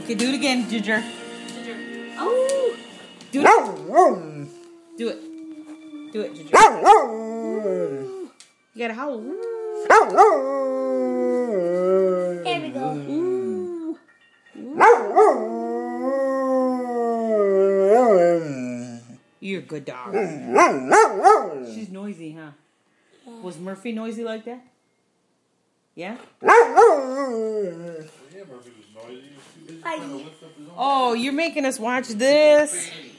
Okay, do it again, Ginger. Oh. Do it. Do it. Do it, Ginger. You gotta howl. There we go. You're a good dog. She's noisy, huh? Was Murphy noisy like that? Yeah? Yeah, Murphy was noisy. Oh, you're making us watch this?